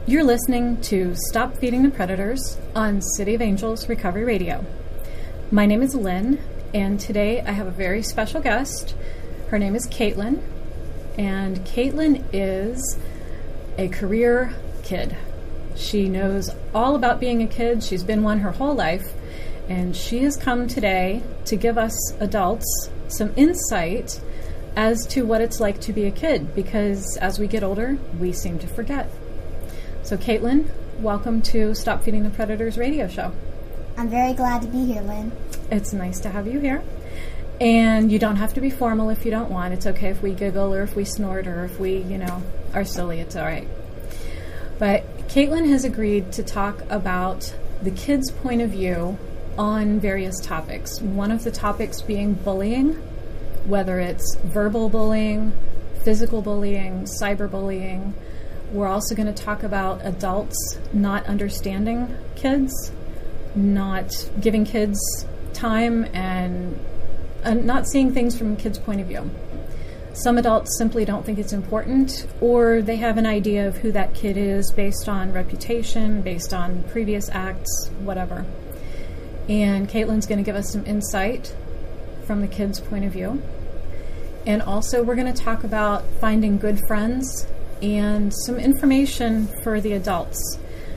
You're listening to Stop Feeding the Predators on City of Angels Recovery Radio. My name is Lynn, and today I have a very special guest. Her name is Caitlin, and Caitlin is a career kid. She knows all about being a kid. She's been one her whole life, and she has come today to give us adults some insight as to what it's like to be a kid, because as we get older, we seem to forget. So Caitlin, welcome to Stop Feeding the Predators radio show. I'm very glad to be here, Lynn. It's nice to have you here. And you don't have to be formal if you don't want. It's okay if we giggle or if we snort or if we, are silly. It's all right. But Caitlin has agreed to talk about the kids' point of view on various topics. One of the topics being bullying, whether it's verbal bullying, physical bullying, cyberbullying. We're also going to talk about adults not understanding kids, not giving kids time, and not seeing things from kids' point of view. Some adults simply don't think it's important, or they have an idea of who that kid is based on reputation, based on previous acts, whatever. And Caitlin's going to give us some insight from the kids' point of view. And also we're going to talk about finding good friends and some information for the adults.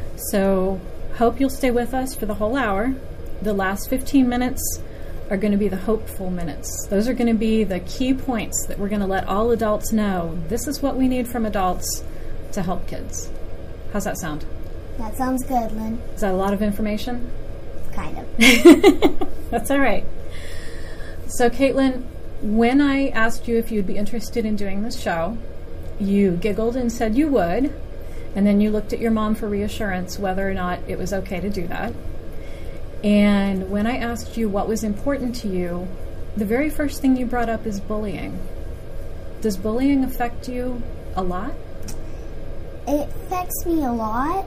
So hope you'll stay with us for the whole hour. The last 15 minutes are going to be the hopeful minutes. Those are going to be the key points that we're going to let all adults know. This is what we need from adults to help kids. How's that sound? That sounds good, Lynn. Is that a lot of information? Kind of. That's all right. So Caitlin, when I asked you if you'd be interested in doing this show, you giggled and said you would, and then you looked at your mom for reassurance whether or not it was okay to do that. And when I asked you what was important to you, the very first thing you brought up is bullying. Does bullying affect you a lot? It affects me a lot.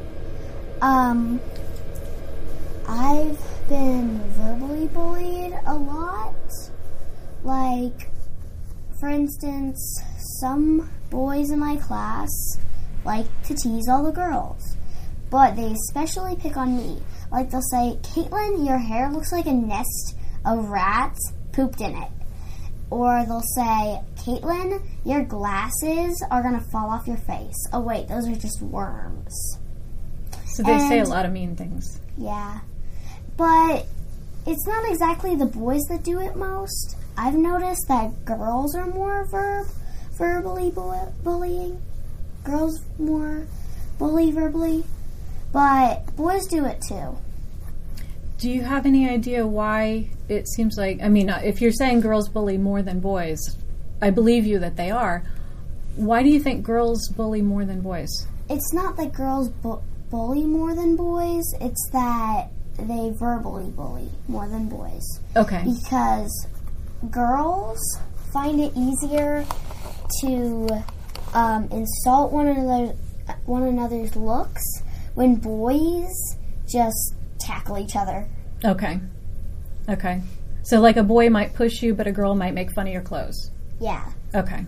I've been verbally bullied a lot. Like, for instance, some boys in my class like to tease all the girls, but they especially pick on me. Like, they'll say, "Caitlin, your hair looks like a nest of rats pooped in it." Or they'll say, "Caitlin, your glasses are going to fall off your face. Oh, wait, those are just worms." So they say a lot of mean things. Yeah. But it's not exactly the boys that do it most. I've noticed that girls are more verbally bullying. Girls more bully verbally. But boys do it too. Do you have any idea why it seems like, if you're saying girls bully more than boys, I believe you that they are. Why do you think girls bully more than boys? It's not that girls bully more than boys. It's that they verbally bully more than boys. Okay. Because girls find it easier to insult one another's looks when boys just tackle each other. Okay. So like a boy might push you, but a girl might make fun of your clothes. Yeah. Okay.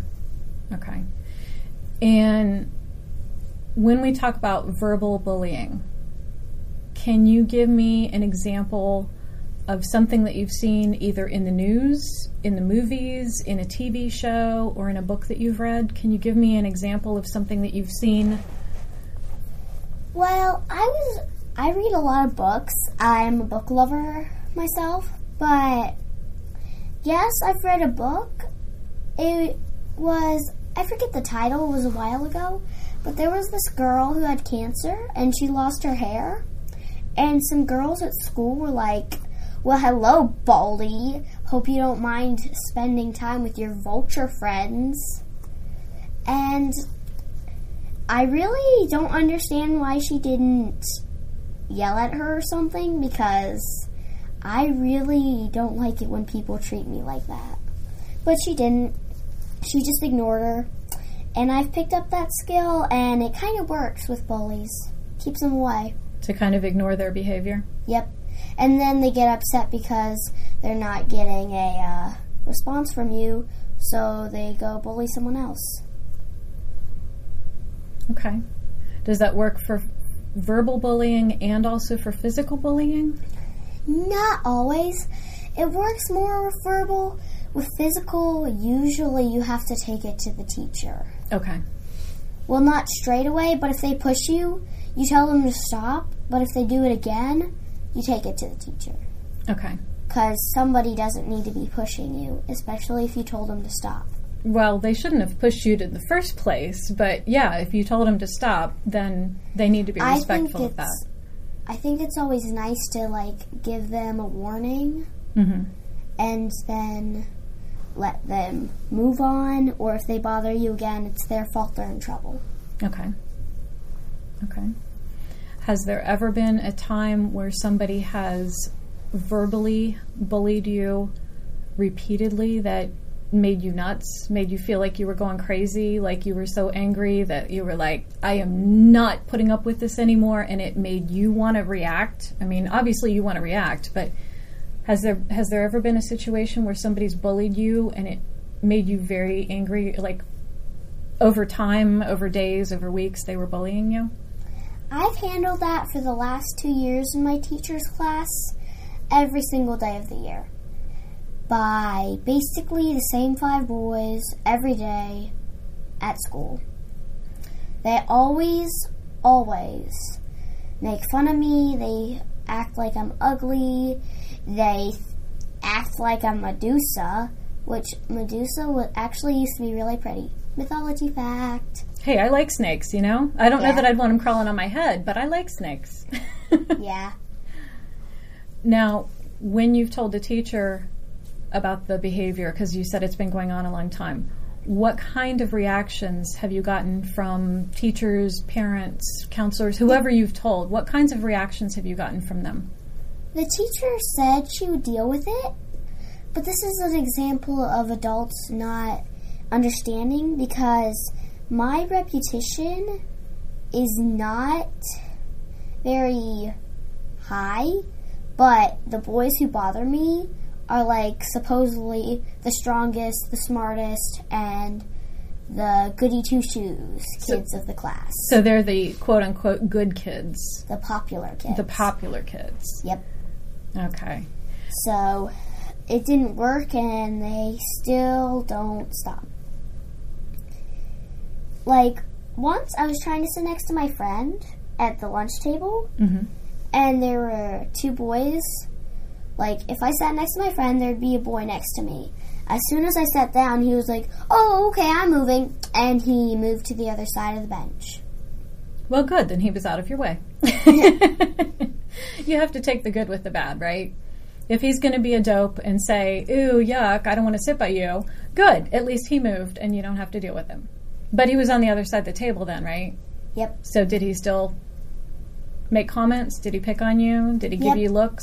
And when we talk about verbal bullying, can you give me an example of something that you've seen either in the news, in the movies, in a TV show, or in a book that you've read? Can you give me an example of something that you've seen? Well, I read a lot of books. I'm a book lover myself, but yes, I've read a book. I forget the title, it was a while ago, but there was this girl who had cancer and she lost her hair, and some girls at school were like, "Well, hello, Baldy. Hope you don't mind spending time with your vulture friends." And I really don't understand why she didn't yell at her or something, because I really don't like it when people treat me like that. But she didn't. She just ignored her. And I've picked up that skill, and it kind of works with bullies. Keeps them away. To kind of ignore their behavior? Yep. And then they get upset because they're not getting a response from you, so they go bully someone else. Okay. Does that work for verbal bullying and also for physical bullying? Not always. It works more with verbal. With physical, usually you have to take it to the teacher. Okay. Well, not straight away, but if they push you, you tell them to stop. But if they do it again, you take it to the teacher. Okay. Because somebody doesn't need to be pushing you, especially if you told them to stop. Well, they shouldn't have pushed you in the first place, but yeah, if you told them to stop, then they need to be respectful of that. I think it's always nice to, like, give them a warning and then let them move on, or if they bother you again, it's their fault, they're in trouble. Okay. Okay. Has there ever been a time where somebody has verbally bullied you repeatedly that made you nuts, made you feel like you were going crazy, like you were so angry that you were like, I am not putting up with this anymore, and it made you want to react? I mean, obviously you want to react, but has there ever been a situation where somebody's bullied you and it made you very angry, like over time, over days, over weeks, they were bullying you? I've handled that for the last 2 years in my teacher's class, every single day of the year, by basically the same 5 boys every day at school. They always make fun of me. They act like I'm ugly. They act like I'm Medusa, which Medusa actually used to be really pretty. Mythology fact. Hey, I like snakes, you know? I don't know Yeah. that I'd want them crawling on my head, but I like snakes. Yeah. Now, when you've told the teacher about the behavior, because you said it's been going on a long time, what kind of reactions have you gotten from teachers, parents, counselors, whoever you've told? What kinds of reactions have you gotten from them? The teacher said she would deal with it, but this is an example of adults not understanding, because my reputation is not very high, but the boys who bother me are like supposedly the strongest, the smartest, and the goody two-shoes kids of the class. So they're the quote-unquote good kids. The popular kids. The popular kids. Yep. Okay. So it didn't work, and they still don't stop. Like, once I was trying to sit next to my friend at the lunch table, and there were 2 boys. Like, if I sat next to my friend, there'd be a boy next to me. As soon as I sat down, he was like, oh, okay, I'm moving. And he moved to the other side of the bench. Well, good. Then he was out of your way. You have to take the good with the bad, right? If he's going to be a dope and say, ooh, yuck, I don't want to sit by you, good. At least he moved and you don't have to deal with him. But he was on the other side of the table then, right? Yep. So did he still make comments? Did he pick on you? Did he give you looks?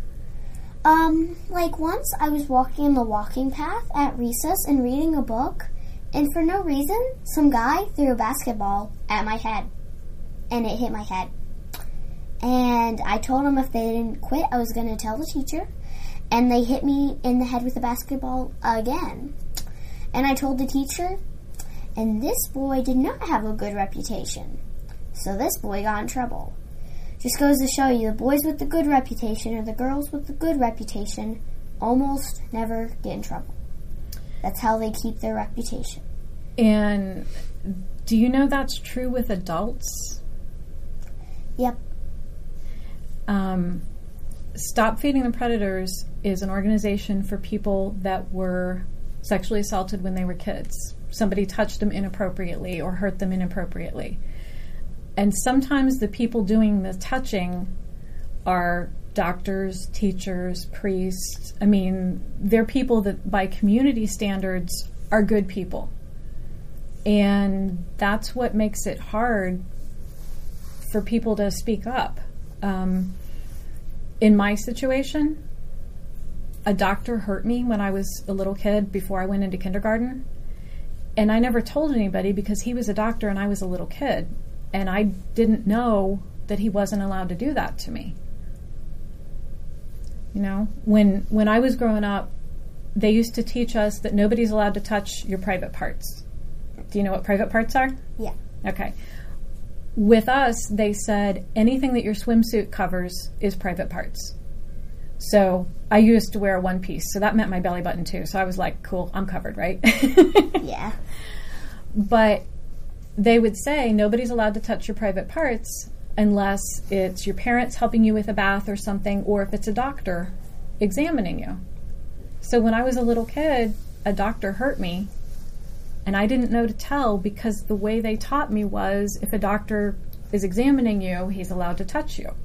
Like once I was walking in the walking path at recess and reading a book, and for no reason, some guy threw a basketball at my head, and it hit my head. And I told him if they didn't quit, I was going to tell the teacher, and they hit me in the head with the basketball again. And I told the teacher, and this boy did not have a good reputation. So this boy got in trouble. Just goes to show you, the boys with the good reputation or the girls with the good reputation almost never get in trouble. That's how they keep their reputation. And do you know that's true with adults? Yep. Stop Feeding the Predators is an organization for people that were sexually assaulted when they were kids. Somebody touched them inappropriately or hurt them inappropriately. And sometimes the people doing the touching are doctors, teachers, priests. I mean, they're people that by community standards are good people. And that's what makes it hard for people to speak up. In my situation, a doctor hurt me when I was a little kid before I went into kindergarten. And I never told anybody because he was a doctor and I was a little kid. And I didn't know that he wasn't allowed to do that to me. You know, when I was growing up, they used to teach us that nobody's allowed to touch your private parts. Do you know what private parts are? Yeah. Okay. with us, they said anything that your swimsuit covers is private parts. So I used to wear a one piece, so that meant my belly button too. So I was like, cool, I'm covered, right? Yeah. But they would say nobody's allowed to touch your private parts unless it's your parents helping you with a bath or something, or if it's a doctor examining you. So when I was a little kid, a doctor hurt me, and I didn't know to tell, because the way they taught me was if a doctor is examining you, he's allowed to touch you.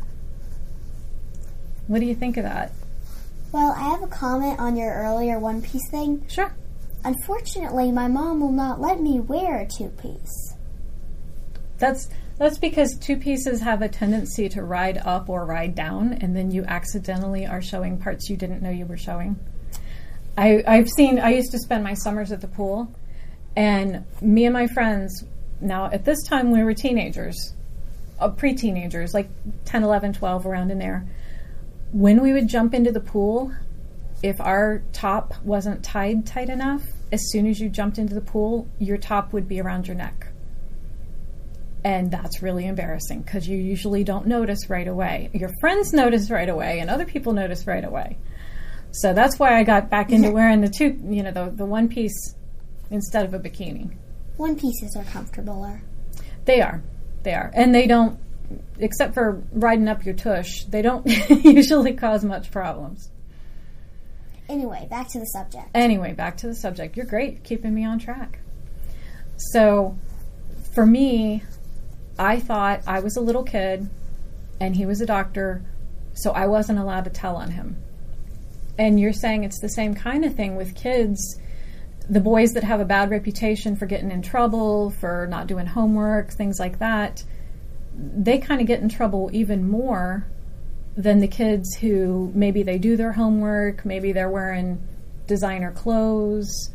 What do you think of that? Well, I have a comment on your earlier one-piece thing. Sure. Unfortunately, my mom will not let me wear a two-piece. That's because two pieces have a tendency to ride up or ride down, and then you accidentally are showing parts you didn't know you were showing. I used to spend my summers at the pool, and me and my friends, now at this time we were teenagers, pre-teenagers, like 10, 11, 12, around in there. When we would jump into the pool, if our top wasn't tied tight enough, as soon as you jumped into the pool, your top would be around your neck. And that's really embarrassing because you usually don't notice right away. Your friends notice right away, and other people notice right away. So that's why I got back into wearing the one piece instead of a bikini. One pieces are comfortabler. They are. And they don't, except for riding up your tush, they don't usually cause much problems. Anyway, back to the subject. You're great, keeping me on track. So, for me, I thought I was a little kid, and he was a doctor, so I wasn't allowed to tell on him. And you're saying it's the same kind of thing with kids. The boys that have a bad reputation for getting in trouble, for not doing homework, things like that, they kind of get in trouble even more than the kids who maybe they do their homework, maybe they're wearing designer clothes.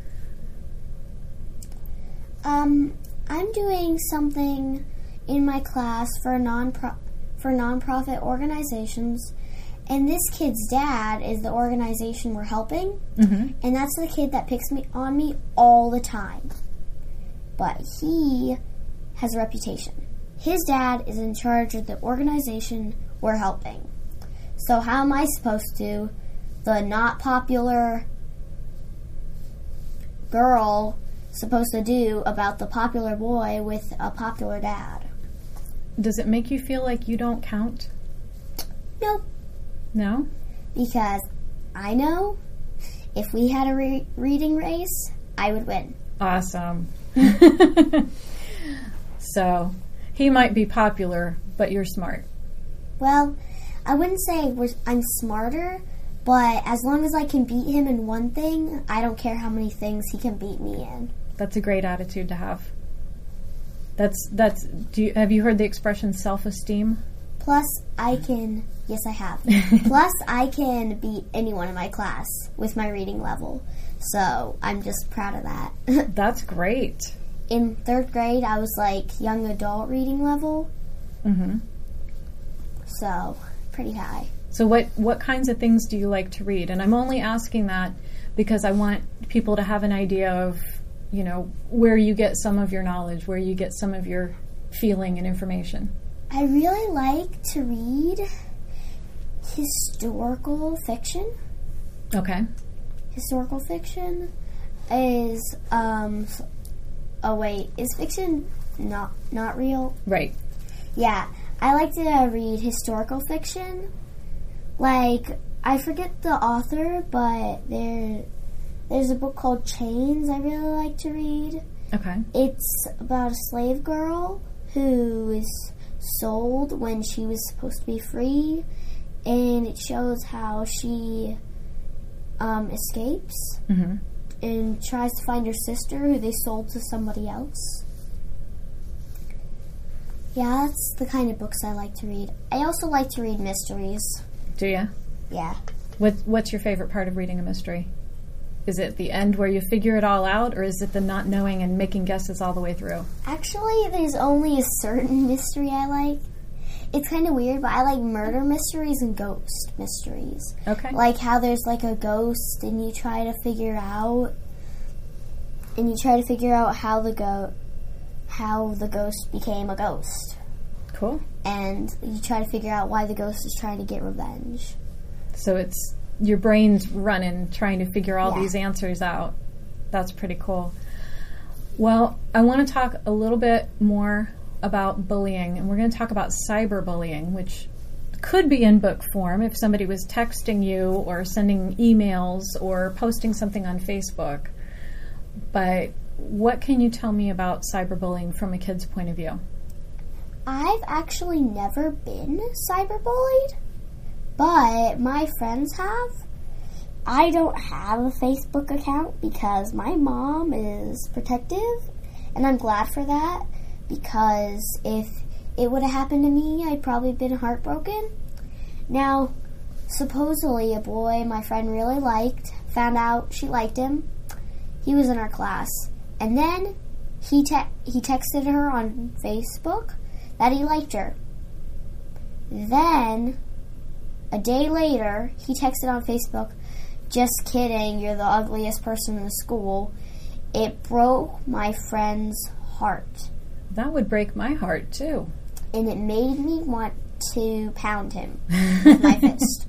I'm doing something in my class for nonprofit organizations, and this kid's dad is the organization we're helping, and that's the kid that picks on me all the time. But he has a reputation. His dad is in charge of the organization we're helping. So how am I supposed to, the not popular girl, supposed to do about the popular boy with a popular dad? Does it make you feel like you don't count? Nope. No? Because I know if we had a reading race, I would win. Awesome. So, he might be popular, but you're smart. Well, I wouldn't say I'm smarter, but as long as I can beat him in one thing, I don't care how many things he can beat me in. That's a great attitude to have. Have you heard the expression self-esteem? Plus, yes, I have. Plus, I can beat anyone in my class with my reading level. So, I'm just proud of that. That's great. In 3rd grade, I was like young adult reading level. So, pretty high. So what kinds of things do you like to read? And I'm only asking that because I want people to have an idea of, where you get some of your knowledge, where you get some of your feeling and information. I really like to read historical fiction. Okay. Historical fiction is, is fiction not real? Right. Yeah, I like to read historical fiction. Like, I forget the author, but there's a book called Chains I really like to read. Okay. It's about a slave girl who is sold when she was supposed to be free, and it shows how she escapes and tries to find her sister who they sold to somebody else. Yeah, that's the kind of books I like to read. I also like to read mysteries. Do you? Yeah. What's your favorite part of reading a mystery? Is it the end where you figure it all out, or is it the not knowing and making guesses all the way through? Actually, there's only a certain mystery I like. It's kind of weird, but I like murder mysteries and ghost mysteries. Okay. Like how there's like a ghost and you try to figure out how how the ghost became a ghost. Cool. And you try to figure out why the ghost is trying to get revenge. So it's your brain's running, trying to figure all Yeah. these answers out. That's pretty cool. Well, I want to talk a little bit more about bullying, and we're going to talk about cyberbullying, which could be in book form if somebody was texting you or sending emails or posting something on Facebook. But what can you tell me about cyberbullying from a kid's point of view? I've actually never been cyberbullied, but my friends have. I don't have a Facebook account because my mom is protective, and I'm glad for that, because if it would have happened to me, I'd probably been heartbroken. Now, supposedly a boy my friend really liked, found out she liked him. He was in our class, and then he texted her on Facebook that he liked her. Then, a day later, he texted on Facebook, "Just kidding, you're the ugliest person in the school." It broke my friend's heart. That would break my heart, too. And it made me want to pound him with my fist.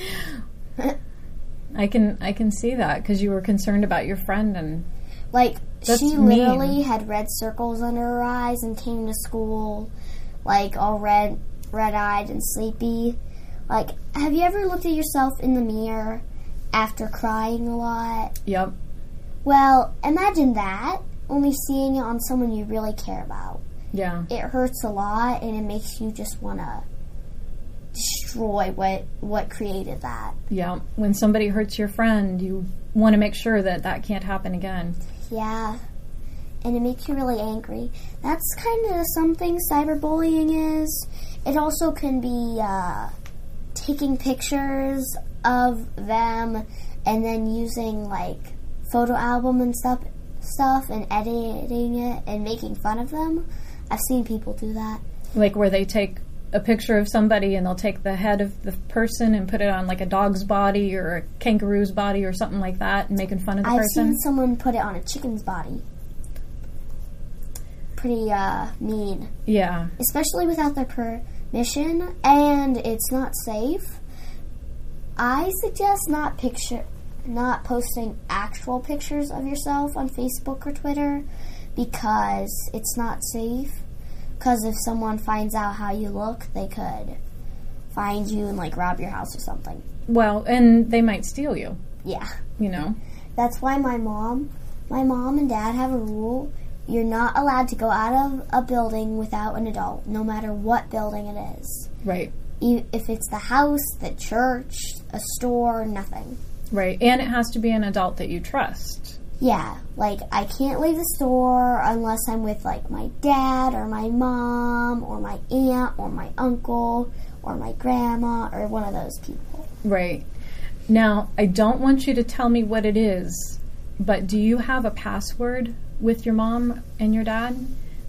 I can see that, because you were concerned about your friend, and Like, That's she mean. literally had red circles under her eyes and came to school, like, all red-eyed and sleepy. Like, have you ever looked at yourself in the mirror after crying a lot? yep. Well, imagine that, only seeing it on someone you really care about. Yeah. It hurts a lot, and it makes you just want to destroy what created that. Yeah. When somebody hurts your friend, you want to make sure that that can't happen again. Yeah. And it makes you really angry. That's kind of something cyberbullying is. It also can be taking pictures of them and then using, like, photo album and stuff and editing it and making fun of them. I've seen people do that. Like where they take a picture of somebody and they'll take the head of the person and put it on like a dog's body or a kangaroo's body or something like that, and making fun of the I've person. seen someone put it on a chicken's body. Pretty mean. Yeah. Especially without their permission, and it's not safe. I suggest not posting actual pictures of yourself on Facebook or Twitter, because it's not safe. Because if someone finds out how you look, they could find you and, like, rob your house or something. Well, and they might steal you, Yeah. you know. That's why my mom and dad have a rule. You're not allowed to go out of a building without an adult, no matter what building it is. Right. If it's the house, the church, a store, nothing. Right. And it has to be an adult that you trust. Yeah, like, I can't leave the store unless I'm with, like, my dad or my mom or my aunt or my uncle or my grandma or one of those people. Right. Now, I don't want you to tell me what it is, but do you have a password with your mom and your dad?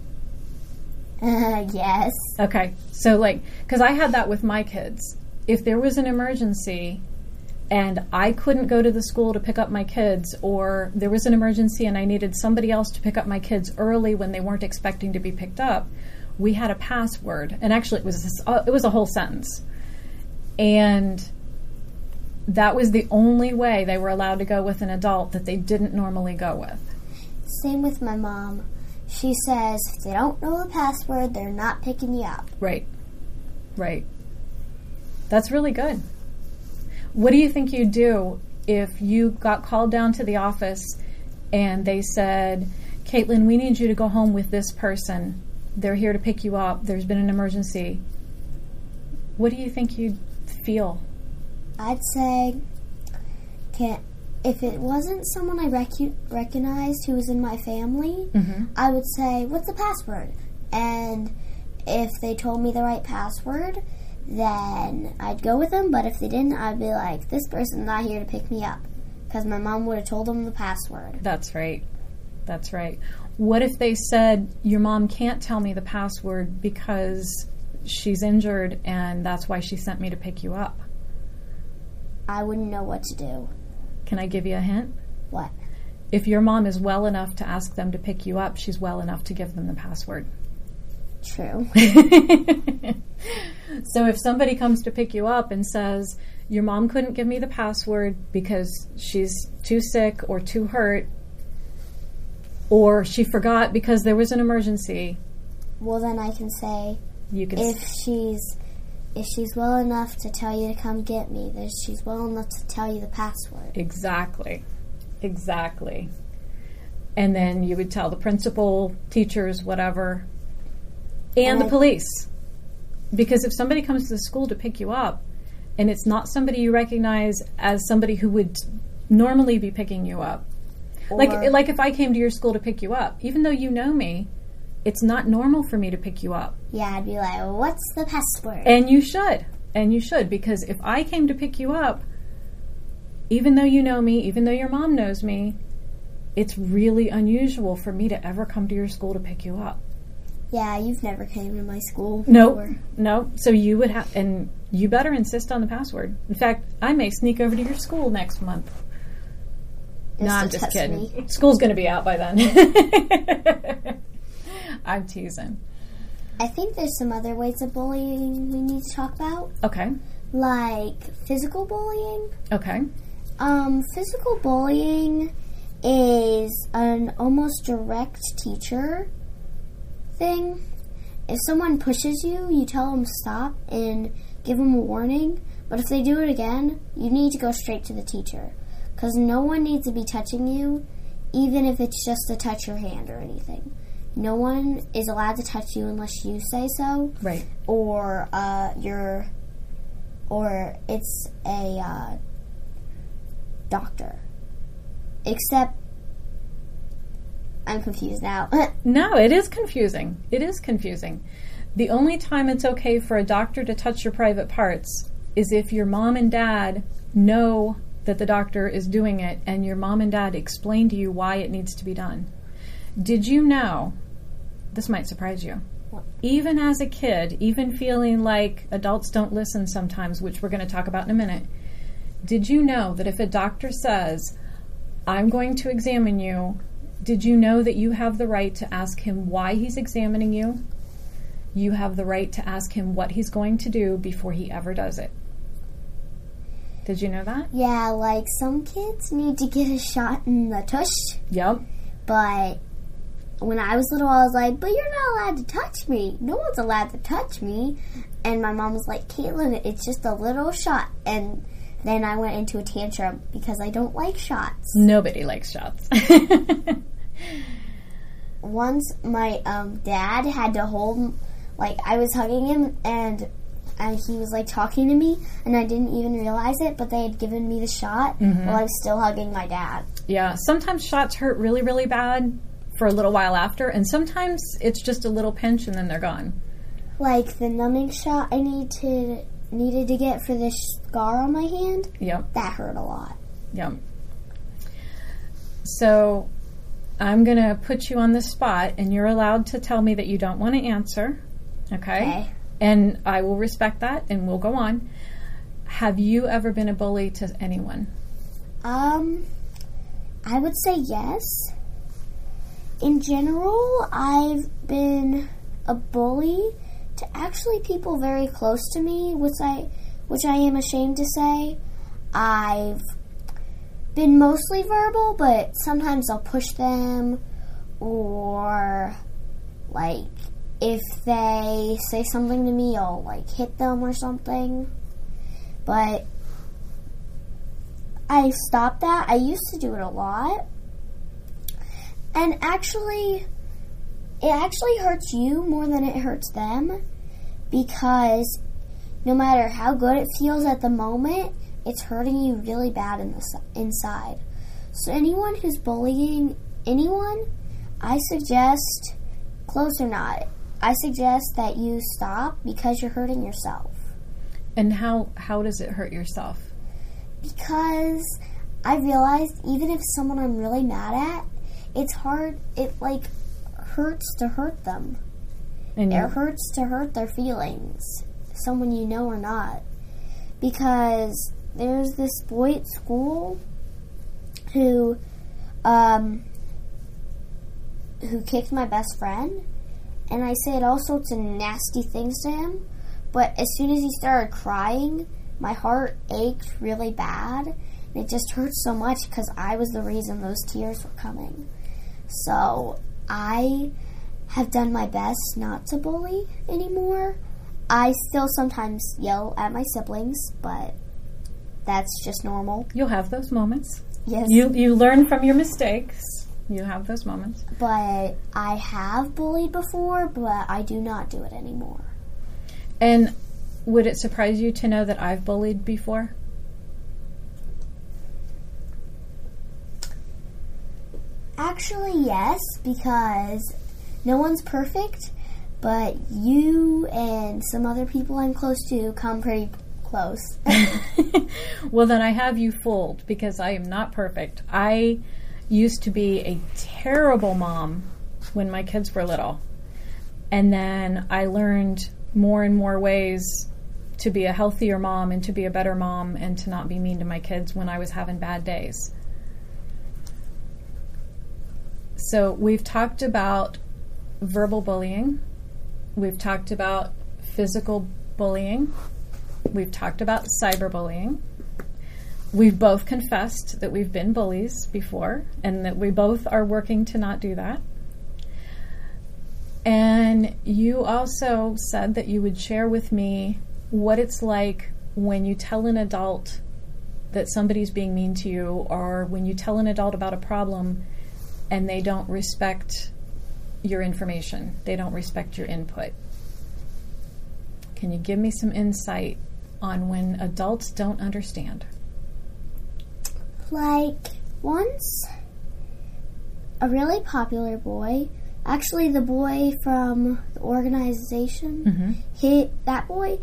Yes. Okay. So, like, because I had that with my kids. If there was an emergency and I couldn't go to the school to pick up my kids, or there was an emergency and I needed somebody else to pick up my kids early when they weren't expecting to be picked up, we had a password. And actually, it was a whole sentence. And that was the only way they were allowed to go with an adult that they didn't normally go with. Same with my mom. She says if they don't know the password, they're not picking you up. Right. Right. That's really good. What do you think you'd do if you got called down to the office and they said, "Caitlin, we need you to go home with this person. They're here to pick you up. There's been an emergency." What do you think you'd feel? I'd say, if it wasn't someone I recognized who was in my family, I would say, "What's the password?" And if they told me the right password, then I'd go with them. But if they didn't, I'd be like, "This person's not here to pick me up," because my mom would have told them the password. That's right. That's right. What if they said, "Your mom can't tell me the password because she's injured and that's why she sent me to pick you up"? I wouldn't know what to do. Can I give you a hint? What? if your mom is well enough to ask them to pick you up, she's well enough to give them the password. True. So if somebody comes to pick you up and says, your mom couldn't give me the password because she's too sick or too hurt, or she forgot because there was an emergency. Well, then I can say, You can if she's well enough to tell you to come get me, then she's well enough to tell you the password. Exactly. And then you would tell the principal, teachers, whatever, and the police. Because if somebody comes to the school to pick you up, and it's not somebody you recognize as somebody who would normally be picking you up, like if I came to your school to pick you up, even though you know me, it's not normal for me to pick you up. Yeah, I'd be like, what's the password? And you should, because if I came to pick you up, even though you know me, even though your mom knows me, it's really unusual for me to ever come to your school to pick you up. Yeah, you've never came to my school before. No. So you would have, and you better insist on the password. In fact, I may sneak over to your school next month. No, I'm just kidding. Me. School's going to be out by then. I'm teasing. I think there's some other ways of bullying we need to talk about. Okay. Like physical bullying. Okay. Physical bullying is an almost direct teacher thing. If someone pushes you, you tell them stop and give them a warning. But if they do it again, you need to go straight to the teacher. Because no one needs to be touching you, even if it's just to touch your hand or anything. No one is allowed to touch you unless you say so. Right. Or it's a doctor. Except, I'm confused now. No, it is confusing. The only time it's okay for a doctor to touch your private parts is if your mom and dad know that the doctor is doing it and your mom and dad explain to you why it needs to be done. Did you know, this might surprise you, even as a kid, even feeling like adults don't listen sometimes, which we're going to talk about in a minute, did you know that if a doctor says, I'm going to examine you, did you know that you have the right to ask him why he's examining you? You have the right to ask him what he's going to do before he ever does it. Did you know that? Yeah, like some kids need to get a shot in the tush. Yep. But when I was little, I was like, but you're not allowed to touch me. No one's allowed to touch me. And my mom was like, Caitlin, it's just a little shot. And then I went into a tantrum because I don't like shots. Nobody likes shots. Once my dad had to hold, like I was hugging him and he was like talking to me and I didn't even realize it, but they had given me the shot while I was still hugging my dad. Yeah, sometimes shots hurt really, really bad for a little while after, and sometimes it's just a little pinch and then they're gone. Like the numbing shot I needed to get for the scar on my hand. Yep. That hurt a lot. Yep. So I'm going to put you on the spot, and you're allowed to tell me that you don't want to answer. Okay? And I will respect that, and we'll go on. Have you ever been a bully to anyone? I would say yes. In general, I've been a bully to actually people very close to me, which I am ashamed to say. I've been mostly verbal, but sometimes I'll push them, or like if they say something to me, I'll like hit them or something. But I stopped that. I used to do it a lot. And it actually hurts you more than it hurts them, because no matter how good it feels at the moment, it's hurting you really bad inside. So anyone who's bullying anyone, I suggest, close or not, I suggest that you stop because you're hurting yourself. And how does it hurt yourself? Because I realized even if someone I'm really mad at, it's hard, it like hurts to hurt them. And it hurts to hurt their feelings, someone you know or not. Because there's this boy at school who who kicked my best friend, and I said all sorts of nasty things to him, but as soon as he started crying, my heart ached really bad, and it just hurt so much because I was the reason those tears were coming. So I have done my best not to bully anymore. I still sometimes yell at my siblings, but that's just normal. You'll have those moments. Yes. You learn from your mistakes. You have those moments. But I have bullied before, but I do not do it anymore. And would it surprise you to know that I've bullied before? Actually, yes, because no one's perfect, but you and some other people I'm close to come pretty close. Well, then I have you fooled, because I am not perfect. I used to be a terrible mom when my kids were little. And then I learned more and more ways to be a healthier mom and to be a better mom and to not be mean to my kids when I was having bad days. So we've talked about verbal bullying. We've talked about physical bullying. We've talked about cyberbullying. We've both confessed that we've been bullies before and that we both are working to not do that. And you also said that you would share with me what it's like when you tell an adult that somebody's being mean to you, or when you tell an adult about a problem and they don't respect your information. They don't respect your input. Can you give me some insight on when adults don't understand? Like, once, a really popular boy, actually the boy from the organization, that boy,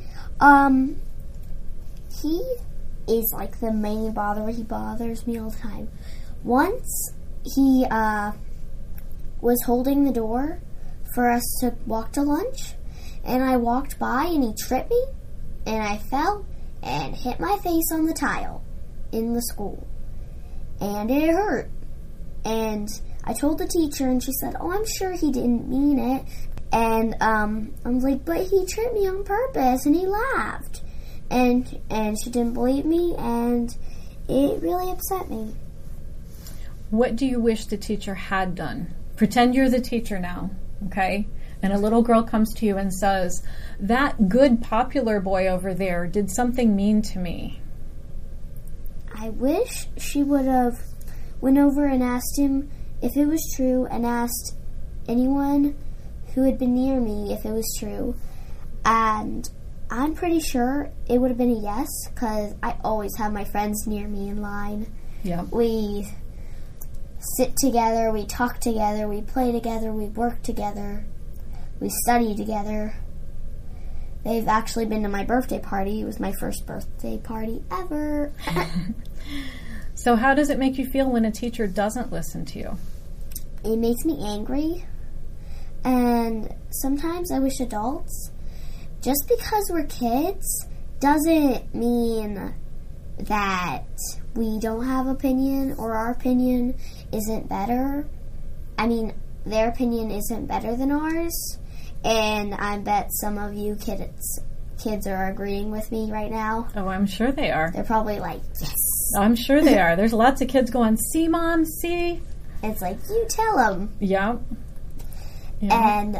he is like the main botherer. He bothers me all the time. Once, he was holding the door for us to walk to lunch, and I walked by and he tripped me, and I fell and hit my face on the tile in the school. And it hurt. And I told the teacher, and she said, "Oh, I'm sure he didn't mean it." And I was like, "But he tripped me on purpose," and he laughed. And she didn't believe me, and it really upset me. What do you wish the teacher had done? Pretend you're the teacher now, okay? And a little girl comes to you and says, "That good popular boy over there did something mean to me." I wish she would have went over and asked him if it was true, and asked anyone who had been near me if it was true. And I'm pretty sure it would have been a yes, because I always have my friends near me in line. Yeah. We sit together, we talk together, we play together, we work together, we study together. They've actually been to my birthday party. It was my first birthday party ever. So how does it make you feel when a teacher doesn't listen to you? It makes me angry. And sometimes I wish adults, just because we're kids doesn't mean that we don't have opinion or our opinion isn't better. I mean, their opinion isn't better than ours. And I bet some of you kids are agreeing with me right now. Oh, I'm sure they are. They're probably like, yes. I'm sure they are. There's lots of kids going, "See, Mom, see?" It's like, you tell them. Yeah. And,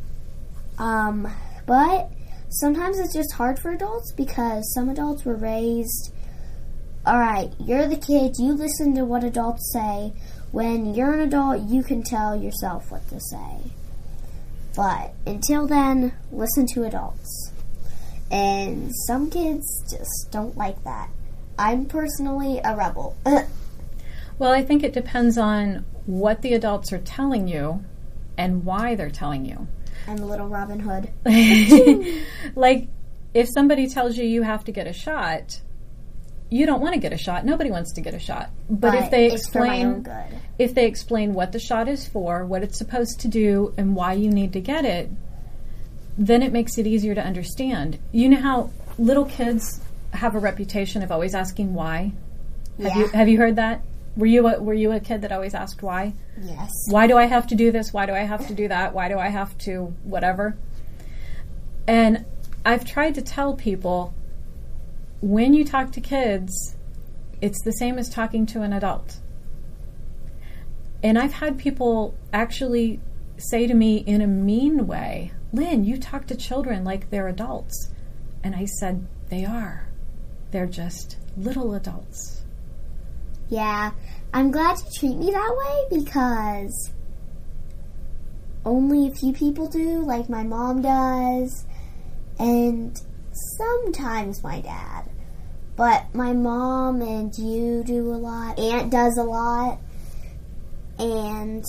but sometimes it's just hard for adults, because some adults were raised, alright, you're the kid, you listen to what adults say. When you're an adult, you can tell yourself what to say. But until then, listen to adults. And some kids just don't like that. I'm personally a rebel. Well, I think it depends on what the adults are telling you and why they're telling you. I'm a little Robin Hood. Like, if somebody tells you you have to get a shot, you don't want to get a shot. Nobody wants to get a shot. But if they it's for my own good. If they explain what the shot is for, what it's supposed to do, and why you need to get it, then it makes it easier to understand. You know how little kids have a reputation of always asking why? Yeah. Have you heard that? Were you a kid that always asked why? Yes. Why do I have to do this? Why do I have to do that? Why do I have to whatever? And I've tried to tell people, when you talk to kids, it's the same as talking to an adult. And I've had people actually say to me in a mean way, Lynn, you talk to children like they're adults. And I said, they are. They're just little adults. Yeah, I'm glad you treat me that way because only a few people do, like my mom does, and sometimes my dad. But my mom and you do a lot, Aunt does a lot, and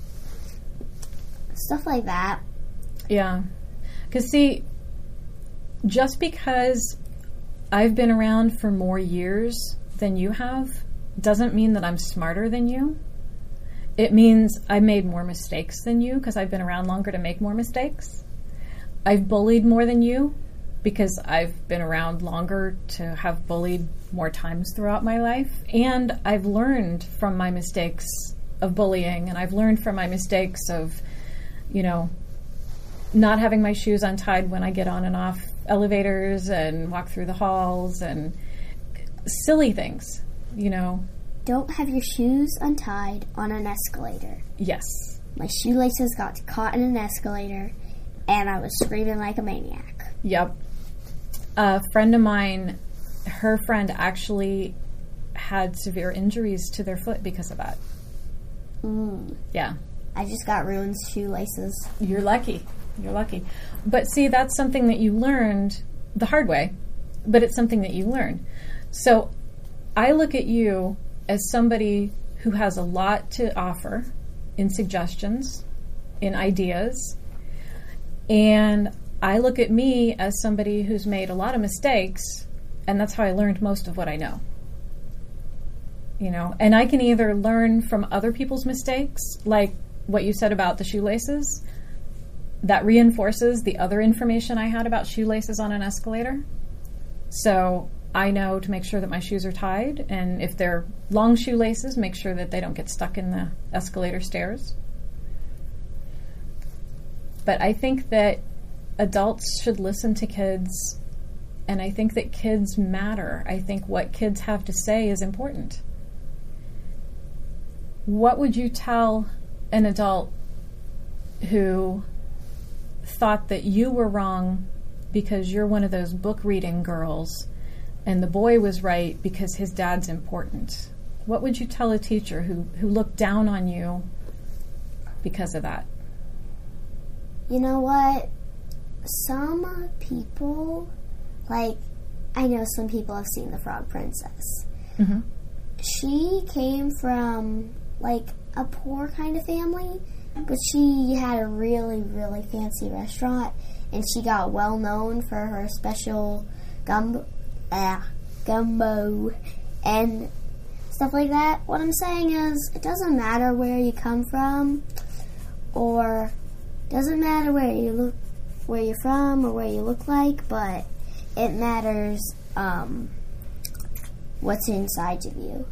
stuff like that. Yeah. Because see, just because I've been around for more years than you have doesn't mean that I'm smarter than you. It means I made more mistakes than you because I've been around longer to make more mistakes. I've bullied more than you because I've been around longer to have bullied more times throughout my life. And I've learned from my mistakes of bullying, and I've learned from my mistakes of, not having my shoes untied when I get on and off elevators and walk through the halls and silly things, Don't have your shoes untied on an escalator. Yes. My shoelaces got caught in an escalator, and I was screaming like a maniac. Yep. A friend of mine, her friend actually had severe injuries to their foot because of that. Yeah. I just got ruined shoelaces. You're lucky. You're lucky. But see, that's something that you learned the hard way, but it's something that you learn. So I look at you as somebody who has a lot to offer in suggestions, in ideas, and I look at me as somebody who's made a lot of mistakes, and that's how I learned most of what I know. And I can either learn from other people's mistakes, like what you said about the shoelaces, that reinforces the other information I had about shoelaces on an escalator. So I know to make sure that my shoes are tied, and if they're long shoelaces, make sure that they don't get stuck in the escalator stairs. But I think that adults should listen to kids, and I think that kids matter. I think what kids have to say is important. What would you tell an adult who thought that you were wrong because you're one of those book reading girls and the boy was right because his dad's important? What would you tell a teacher who looked down on you because of that? You know what? Some people, I know some people have seen The Frog Princess. Mm-hmm. She came from, a poor kind of family, but she had a really, really fancy restaurant, and she got well known for her special gumbo and stuff like that. What I'm saying is, it doesn't matter where you come from, or doesn't matter where you're from or where you look like, but it matters what's inside of you.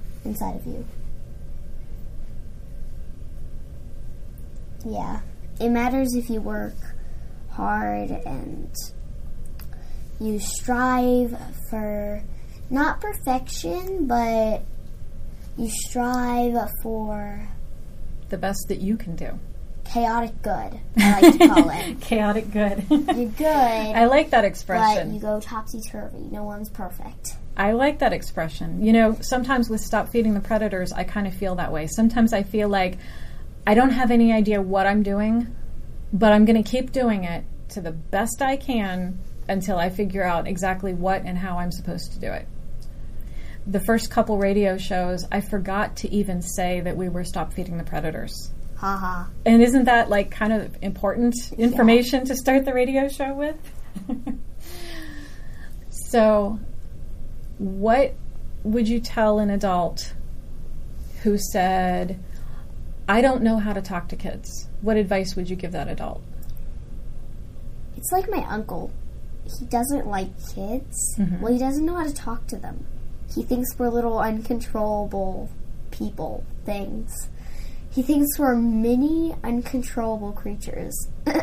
Yeah, it matters if you work hard and you strive for not perfection, but you strive for the best that you can do. Chaotic good, I like to call it. Chaotic good. You're good. I like that expression. But you go topsy-turvy. No one's perfect. I like that expression. Sometimes with Stop Feeding the Predators, I kind of feel that way. Sometimes I feel like I don't have any idea what I'm doing, but I'm going to keep doing it to the best I can until I figure out exactly what and how I'm supposed to do it. The first couple radio shows, I forgot to even say that we were Stop Feeding the Predators. Haha. And isn't that kind of important information to start the radio show with? So, what would you tell an adult who said, I don't know how to talk to kids? What advice would you give that adult? It's like my uncle. He doesn't like kids. Mm-hmm. Well, he doesn't know how to talk to them. He thinks we're little uncontrollable people things. He thinks we're mini, uncontrollable creatures.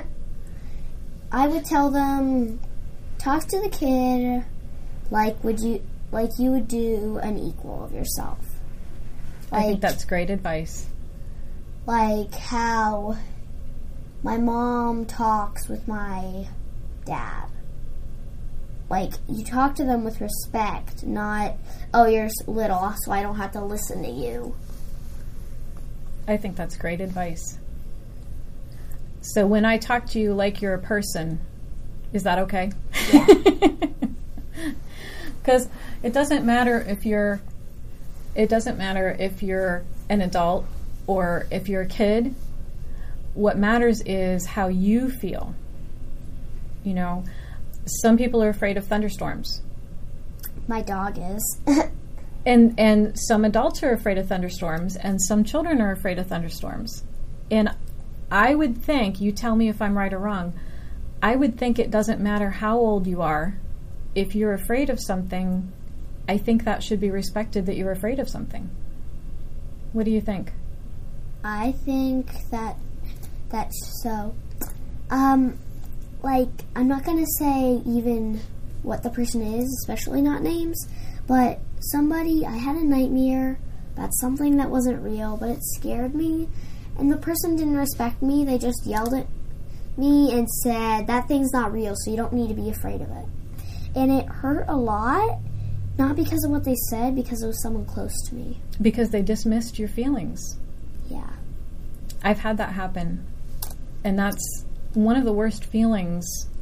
I would tell them, talk to the kid like you would do an equal of yourself. I think that's great advice. Like how my mom talks with my dad. Like, you talk to them with respect, not, oh, you're little, so I don't have to listen to you. I think that's great advice. So when I talk to you like you're a person, is that okay? Yeah. Because it doesn't matter if you're an adult or if you're a kid. What matters is how you feel. You know, some people are afraid of thunderstorms. My dog is. And some adults are afraid of thunderstorms, and some children are afraid of thunderstorms. And I would think, you tell me if I'm right or wrong, I would think it doesn't matter how old you are. If you're afraid of something, I think that should be respected that you're afraid of something. What do you think? I think that's so. Like, I'm not going to say even what the person is, especially not names, but I had a nightmare about something that wasn't real, but it scared me, and the person didn't respect me. They just yelled at me and said, that thing's not real, so you don't need to be afraid of it. And it hurt a lot, not because of what they said, because it was someone close to me. Because they dismissed your feelings. Yeah. I've had that happen, and that's one of the worst feelings.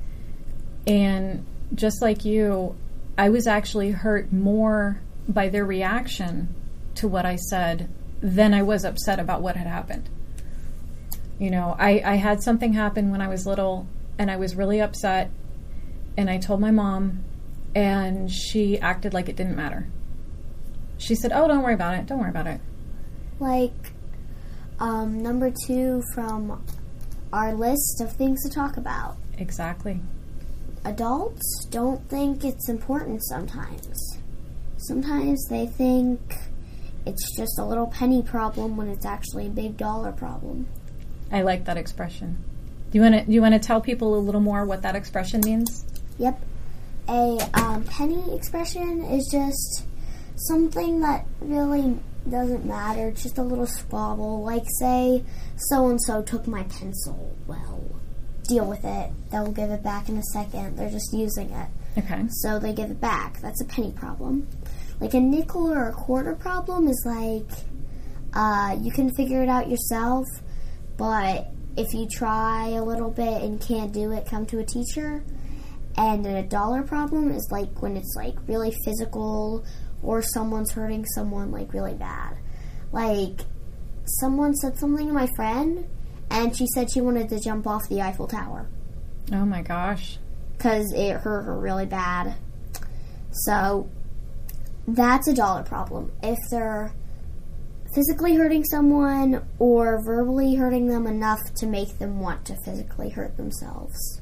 And just like you, I was actually hurt more by their reaction to what I said than I was upset about what had happened. You know, I had something happen when I was little, and I was really upset, and I told my mom, and she acted like it didn't matter. She said, oh, don't worry about it. Don't worry about it. Like, number 2 from our list of things to talk about. Exactly. Adults don't think it's important sometimes. Sometimes they think it's just a little penny problem when it's actually a big dollar problem. I like that expression. Do you want to tell people a little more what that expression means? Yep. A penny expression is just something that really doesn't matter. It's just a little squabble. Like, say, so-and-so took my pencil. Well, deal with it. They'll give it back in a second. They're just using it. Okay. So they give it back. That's a penny problem. Like a nickel or a quarter problem is like, you can figure it out yourself, but if you try a little bit and can't do it, come to a teacher. And a dollar problem is like when it's like really physical or someone's hurting someone like really bad. Like, someone said something to my friend, and she said she wanted to jump off the Eiffel Tower. Oh my gosh. Because it hurt her really bad. So, that's a dollar problem. If they're physically hurting someone or verbally hurting them enough to make them want to physically hurt themselves.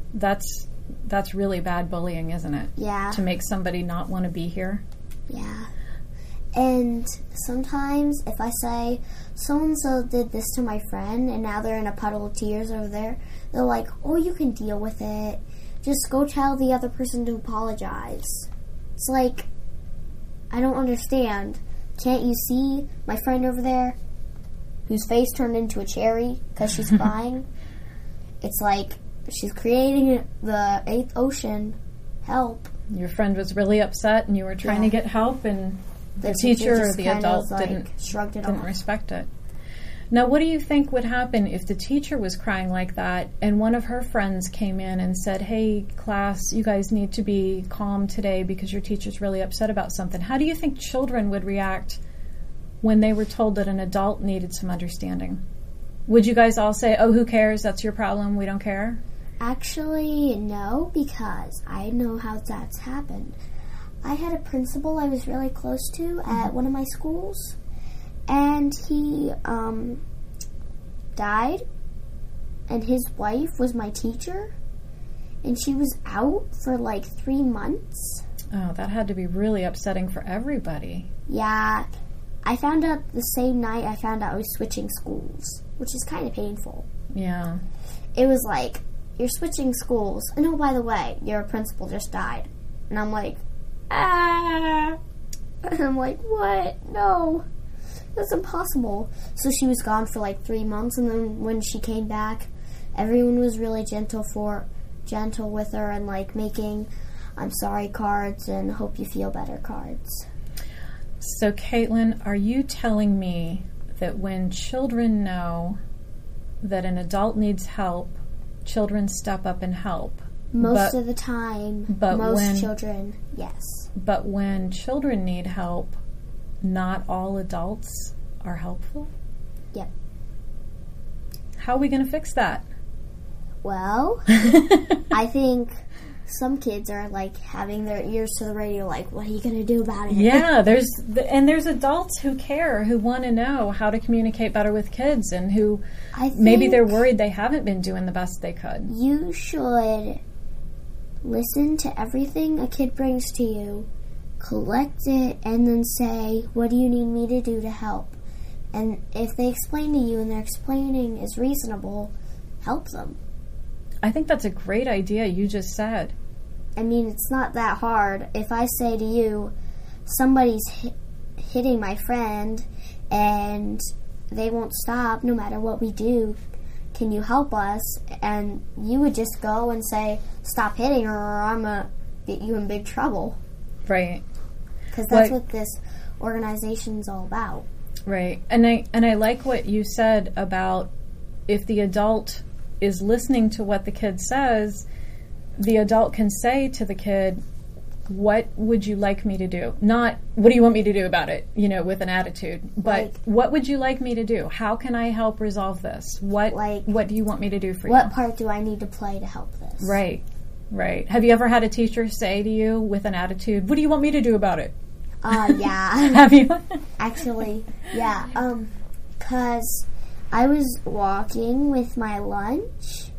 That's really bad bullying, isn't it? Yeah. To make somebody not want to be here. Yeah. And sometimes if I say, so-and-so did this to my friend and now they're in a puddle of tears over there, they're like, oh, you can deal with it. Just go tell the other person to apologize. It's like, I don't understand. Can't you see my friend over there whose face turned into a cherry because she's crying? It's like she's creating the 8th ocean. Help. Your friend was really upset and you were trying to get help, and the teacher or the adult didn't respect it. Now, what do you think would happen if the teacher was crying like that and one of her friends came in and said, hey, class, you guys need to be calm today because your teacher's really upset about something? How do you think children would react when they were told that an adult needed some understanding? Would you guys all say, oh, who cares? That's your problem. We don't care? Actually, no, because I know how that's happened. I had a principal I was really close to at one of my schools, and he died, and his wife was my teacher, and she was out for like 3 months. Oh, that had to be really upsetting for everybody. Yeah, I found out the same night I found out I was switching schools, which is kind of painful. Yeah. It was like, you're switching schools, and oh, by the way, your principal just died. And I'm like, ah. And I'm like, what? No. That's impossible. So she was gone for like 3 months, and then when she came back, everyone was really gentle with her and like making I'm sorry cards and hope you feel better cards. So, Caitlin, are you telling me that when children know that an adult needs help, children step up and help? Most of the time, most children, yes. But when children need help, not all adults are helpful? Yep. How are we going to fix that? Well, I think some kids are like having their ears to the radio, like, what are you going to do about it? Yeah, there's adults who care, who want to know how to communicate better with kids, and who maybe they're worried they haven't been doing the best they could. You should listen to everything a kid brings to you, collect it, and then say, what do you need me to do to help? And if they explain to you and their explaining is reasonable, help them. I think that's a great idea you just said. I mean, it's not that hard. If I say to you, somebody's hitting my friend and they won't stop no matter what we do, can you help us? And you would just go and say, stop hitting her or I'm going to get you in big trouble. Right. Because that's what this organization's all about. Right. And I like what you said about if the adult is listening to what the kid says, the adult can say to the kid, what would you like me to do? Not, what do you want me to do about it, with an attitude. But what would you like me to do? How can I help resolve this? What do you want me to do for you? What part do I need to play to help this? Right, right. Have you ever had a teacher say to you with an attitude, what do you want me to do about it? Yeah. Have you? Actually, yeah. 'Cause I was walking with my lunch,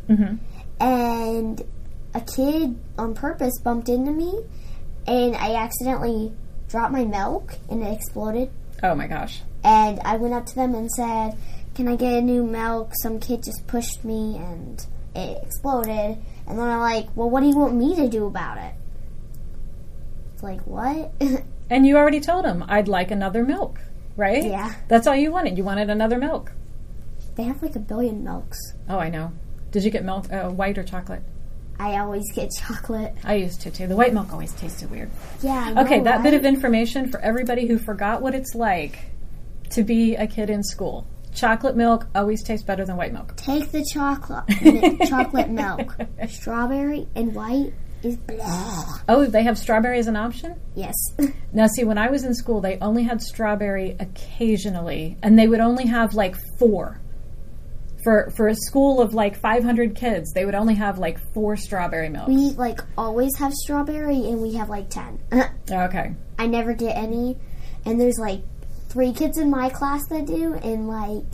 and a kid on purpose bumped into me, and I accidentally dropped my milk, and it exploded. Oh, my gosh. And I went up to them and said, can I get a new milk? Some kid just pushed me, and it exploded. And then I'm like, well, what do you want me to do about it? It's like, what? And you already told him, I'd like another milk, right? Yeah. That's all you wanted. You wanted another milk. They have like 1 billion milks. Oh, I know. Did you get milk, white or chocolate? I always get chocolate. I used to, too. The white milk always tasted weird. Yeah, I know, okay, that right? bit of information for everybody who forgot what it's like to be a kid in school. Chocolate milk always tastes better than white milk. Take the chocolate milk. Strawberry and white is blah. Oh, they have strawberry as an option? Yes. Now, see, when I was in school, they only had strawberry occasionally, and they would only have like 4. For a school of like 500 kids, they would only have like 4 strawberry milks. We like always have strawberry, and we have like 10. Okay. I never get any, and there's like 3 kids in my class that do, and like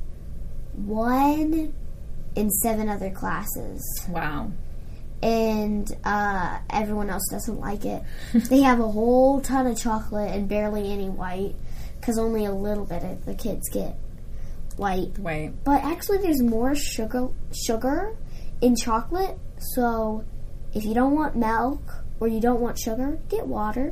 1 in 7 other classes. Wow. And everyone else doesn't like it. They have a whole ton of chocolate and barely any white, because only a little bit of the kids get white. But actually there's more sugar in chocolate, so if you don't want milk or you don't want sugar, get water.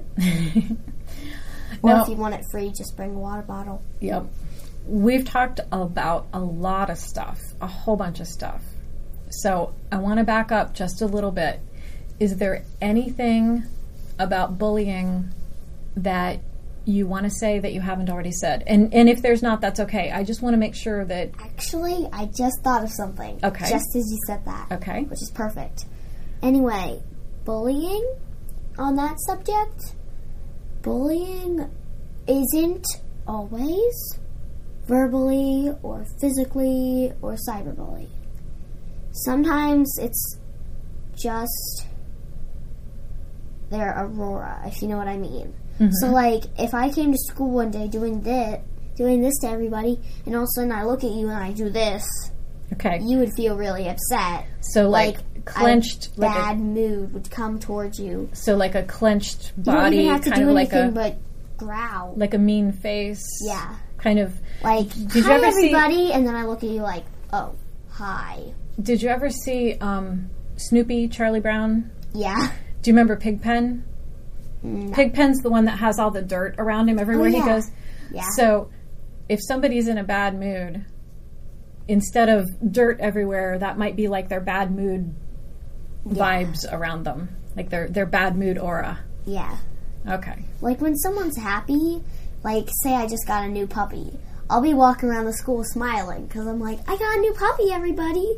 Or if you want it free, just bring a water bottle. Yep. We've talked about a lot of stuff, a whole bunch of stuff. So I want to back up just a little bit. Is there anything about bullying that you want to say that you haven't already said? And if there's not, that's okay. I just want to make sure that... Actually, I just thought of something. Okay. Just as you said that. Okay. Which is perfect. Anyway, bullying, on that subject, bullying isn't always verbally or physically or cyberbullying. Sometimes it's just their aurora, if you know what I mean. Mm-hmm. So, like, if I came to school one day doing this to everybody, and all of a sudden I look at you and I do this, okay, you would feel really upset. So, like clenched, a bad mood would come towards you. So, like a clenched body, you don't even have to kind do of like anything but growl. Like a mean face. Yeah. Kind of. Like, did you hi, ever everybody, and then I look at you like, oh, hi. Did you ever see Snoopy, Charlie Brown? Yeah. Do you remember Pigpen? No. Pigpen's the one that has all the dirt around him everywhere he goes. Yeah. So if somebody's in a bad mood, instead of dirt everywhere, that might be like their bad mood vibes around them. Like their bad mood aura. Yeah. Okay. Like when someone's happy, like say I just got a new puppy, I'll be walking around the school smiling because I'm like, I got a new puppy, everybody.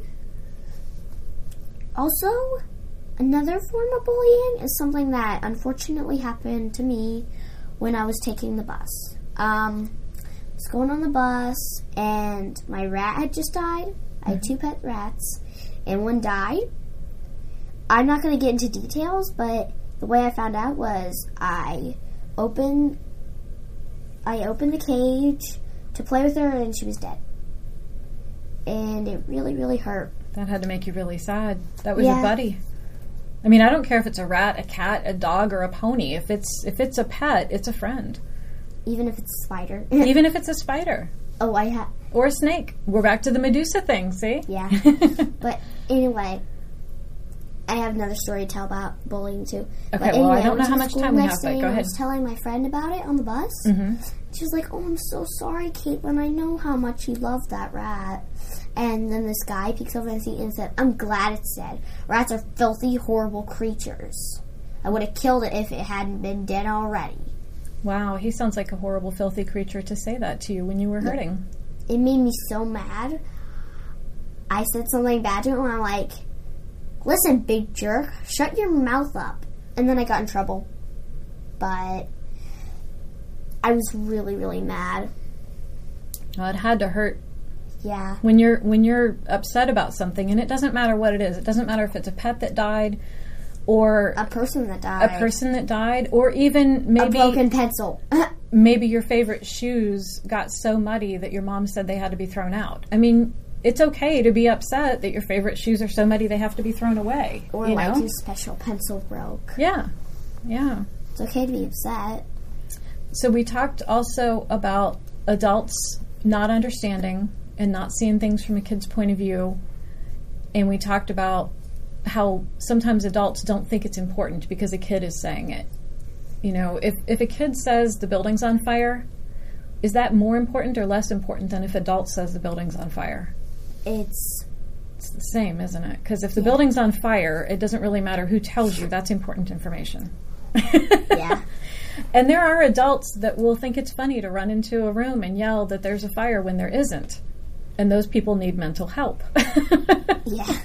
Also, another form of bullying is something that unfortunately happened to me when I was taking the bus. I was going on the bus and my rat had just died. I had 2 pet rats and one died. I'm not going to get into details, but the way I found out was I opened the cage to play with her and she was dead. And it really, really hurt. That had to make you really sad. That was your buddy. I mean, I don't care if it's a rat, a cat, a dog, or a pony. If it's a pet, it's a friend. Even if it's a spider. Even if it's a spider. Oh, or a snake. We're back to the Medusa thing, see? Yeah. But anyway, I have another story to tell about bullying too. Okay, but anyway, well, I don't know how much time we have, but go I ahead. was telling my friend about it on the bus. Mm-hmm. She was like, oh, I'm so sorry, Caitlin. I know how much you love that rat. And then this guy peeks over the seat and said, I'm glad it's dead. Rats are filthy, horrible creatures. I would have killed it if it hadn't been dead already. Wow, he sounds like a horrible, filthy creature to say that to you when you were hurting. It made me so mad. I said something bad to him and I'm like, listen, big jerk, shut your mouth up. And then I got in trouble. But I was really, really mad. Well, it had to hurt. Yeah. When you're upset about something, and it doesn't matter what it is. It doesn't matter if it's a pet that died, or a person that died, or even maybe a broken pencil. Maybe your favorite shoes got so muddy that your mom said they had to be thrown out. I mean, it's okay to be upset that your favorite shoes are so muddy they have to be thrown away. Or like your special pencil broke. Yeah. It's okay to be upset. So we talked also about adults not understanding and not seeing things from a kid's point of view. And we talked about how sometimes adults don't think it's important because a kid is saying it. You know, if a kid says the building's on fire, is that more important or less important than if an adult says the building's on fire? It's the same, isn't it? Because if the building's on fire, it doesn't really matter who tells you. That's important information. Yeah. And there are adults that will think it's funny to run into a room and yell that there's a fire when there isn't. And those people need mental help. Yeah.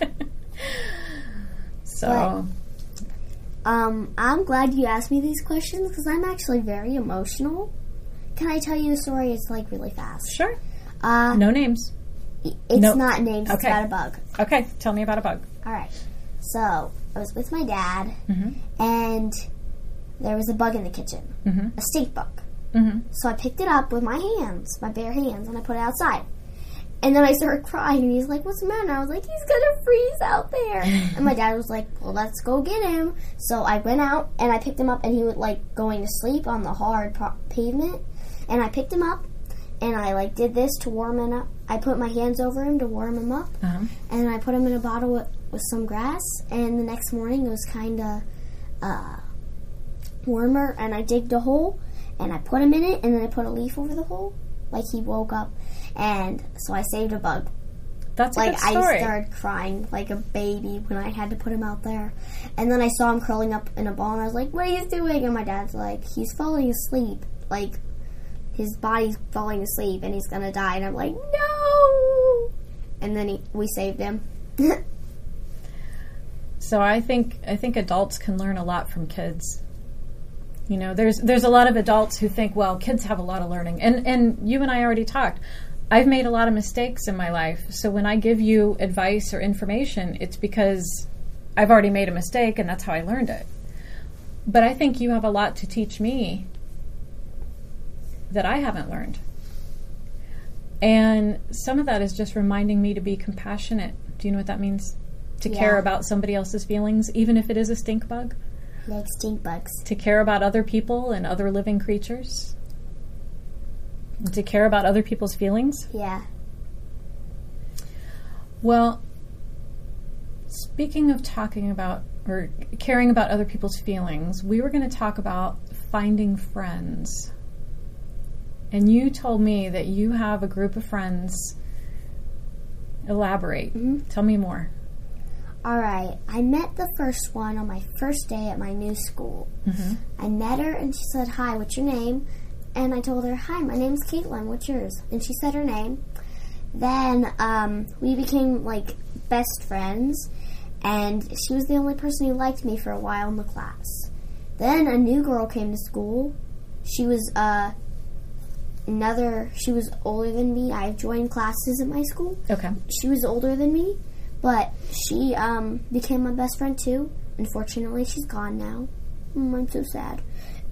So. But, I'm glad you asked me these questions because I'm actually very emotional. Can I tell you a story? It's like really fast. Sure. No names. It's not names. Okay. It's about a bug. Okay. Tell me about a bug. All right. So I was with my dad, mm-hmm. and there was a bug in the kitchen. Mm-hmm. A stink bug. Mm-hmm. So I picked it up with my hands, my bare hands, and I put it outside. And then I started crying, and he's like, what's the matter? I was like, he's gonna freeze out there. And my dad was like, well, let's go get him. So I went out, and I picked him up, and he was, like, going to sleep on the hard pavement. And I picked him up, and I, like, did this to warm him up. I put my hands over him to warm him up. Uh-huh. And I put him in a bottle with some grass. And the next morning, it was kind of warmer, and I digged a hole, and I put him in it, and then I put a leaf over the hole. Like, he woke up. And so I saved a bug. That's a good story. I started crying like a baby when I had to put him out there. And then I saw him curling up in a ball, and I was like, what are you doing? And my dad's like, he's falling asleep. Like, his body's falling asleep, and he's going to die. And I'm like, no! And then we saved him. So I think adults can learn a lot from kids. You know, there's a lot of adults who think, well, kids have a lot of learning. And you and I already talked. I've made a lot of mistakes in my life. So when I give you advice or information, it's because I've already made a mistake and that's how I learned it. But I think you have a lot to teach me that I haven't learned. And some of that is just reminding me to be compassionate. Do you know what that means? To care about somebody else's feelings, even if it is a stink bug. Like stink bugs. To care about other people and other living creatures? To care about other people's feelings? Yeah. Well, speaking of talking about or caring about other people's feelings, we were going to talk about finding friends. And you told me that you have a group of friends. Elaborate. Mm-hmm. Tell me more. All right. I met the first one on my first day at my new school. Mm-hmm. I met her and she said, "Hi, what's your name?" And I told her, "Hi, my name's Caitlin. What's yours?" And she said her name. Then we became like best friends, and she was the only person who liked me for a while in the class. Then a new girl came to school. She was she was older than me. I've joined classes at my school. Okay. She was older than me, but she became my best friend too. Unfortunately, she's gone now. I'm so sad.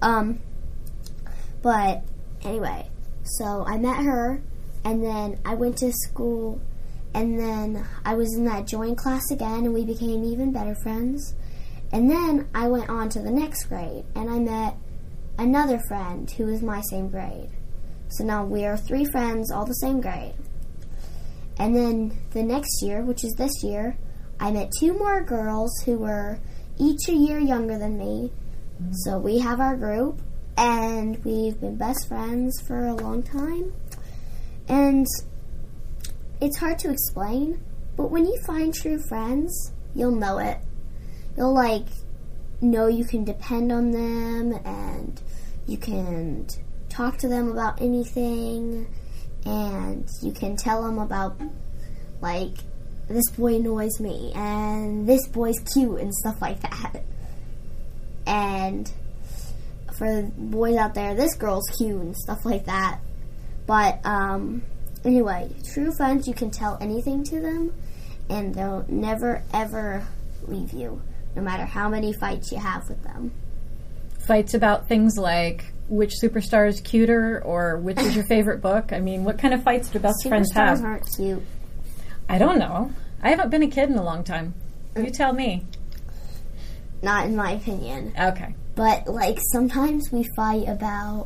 But anyway, so I met her, and then I went to school, and then I was in that joint class again, and we became even better friends. And then I went on to the next grade, and I met another friend who was my same grade. So now we are 3 friends, all the same grade. And then the next year, which is this year, I met 2 more girls who were each a year younger than me. Mm-hmm. So we have our group, and we've been best friends for a long time. And it's hard to explain, but when you find true friends, you'll know it. You'll, know you can depend on them, and you can talk to them about anything, and you can tell them about, this boy annoys me, and this boy's cute, and stuff like that. And for boys out there, this girl's cute, and stuff like that. But, anyway, true friends, you can tell anything to them, and they'll never, ever leave you, no matter how many fights you have with them. Fights about things like which superstar is cuter or which is your favorite book? I mean, what kind of fights do best friends have? Superstars aren't cute. I don't know. I haven't been a kid in a long time. You tell me. Not in my opinion. Okay. But, sometimes we fight about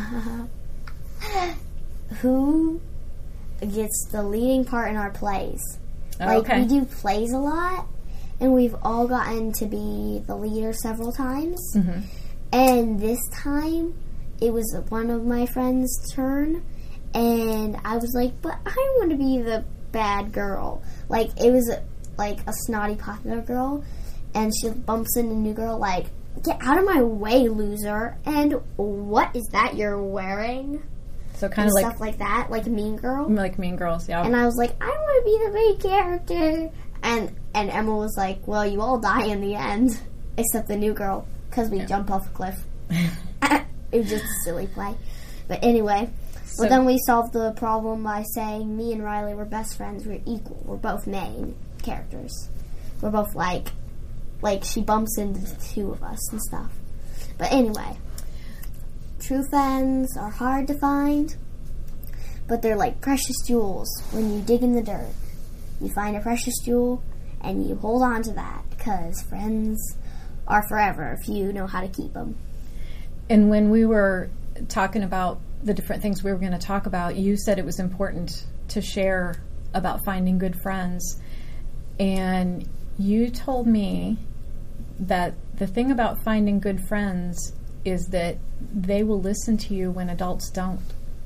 who gets the leading part in our plays. Okay. We do plays a lot, and we've all gotten to be the leader several times. Mm-hmm. And this time, it was one of my friends' turn, and I was like, but I want to be the bad girl. It was a snotty popular girl, and she bumps into a new girl, get out of my way, loser, and what is that you're wearing? So kind of stuff like that, like Mean Girl. Like Mean Girls, yeah. And I was like, I want to be the main character. And Emma was like, well, you all die in the end, except the new girl, because we jump off a cliff. It was just a silly play. But anyway, but then we solved the problem by saying me and Riley were best friends. We're equal. We're both main characters. We're both like she bumps into the 2 of us and stuff. But anyway, true friends are hard to find, but they're like precious jewels. When you dig in the dirt, you find a precious jewel, and you hold on to that, because friends are forever if you know how to keep them. And when we were talking about the different things we were going to talk about, you said it was important to share about finding good friends. And you told me that the thing about finding good friends is that they will listen to you when adults don't.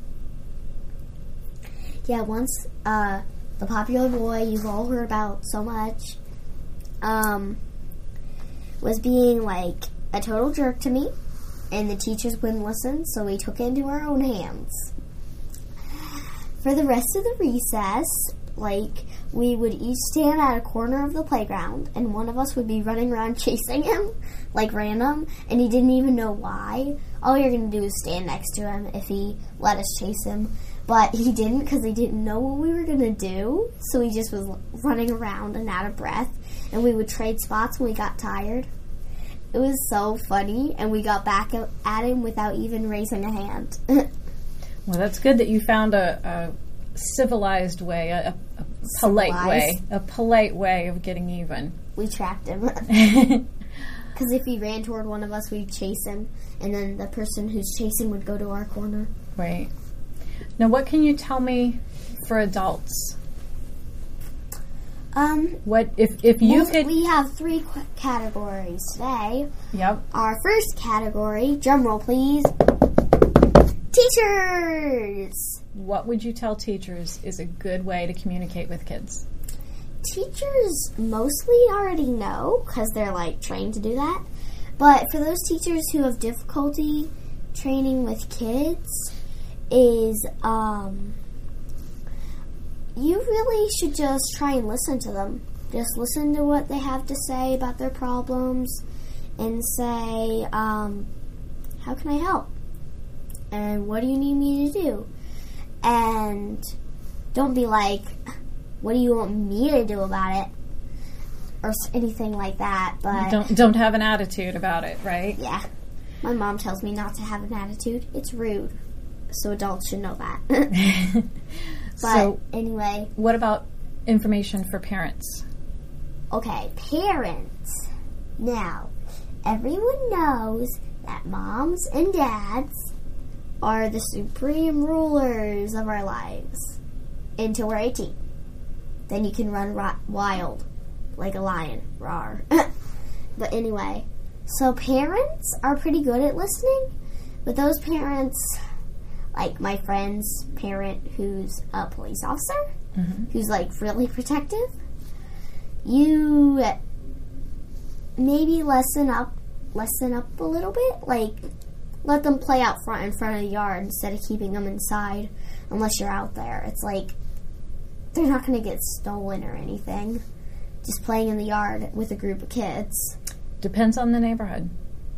Yeah, once the popular boy you've all heard about so much was being a total jerk to me, and the teachers wouldn't listen, so we took it into our own hands. For the rest of the recess, we would each stand at a corner of the playground, and one of us would be running around chasing him, random, and he didn't even know why. All you're going to do is stand next to him if he let us chase him. But he didn't, because he didn't know what we were going to do, so he just was running around and out of breath, and we would trade spots when we got tired. It was so funny, and we got back at him without even raising a hand. Well, that's good that you found a civilized way, a polite way of getting even. We trapped him. Because if he ran toward one of us, we'd chase him, and then the person who's chasing would go to our corner. Right. Now, what can you tell me for adults? What if you could? We have 3 categories today. Yep. Our first category, drum roll please, teachers. What would you tell teachers is a good way to communicate with kids? Teachers mostly already know because they're like trained to do that. But for those teachers who have difficulty training with kids, is you really should just try and listen to them. Just listen to what they have to say about their problems and say, how can I help? And what do you need me to do? And don't be like, what do you want me to do about it? Or anything like that. But don't have an attitude about it, right? Yeah. My mom tells me not to have an attitude. It's rude. So adults should know that. But so, anyway. What about information for parents? Okay, parents. Now, everyone knows that moms and dads are the supreme rulers of our lives until we're 18. Then you can run wild like a lion. Rawr. But anyway, so parents are pretty good at listening, but those parents, like my friend's parent who's a police officer, who's like really protective, you maybe lessen up a little bit, like let them play out front in front of the yard instead of keeping them inside unless you're out there. It's like they're not going to get stolen or anything just playing in the yard with a group of kids. Depends on the neighborhood.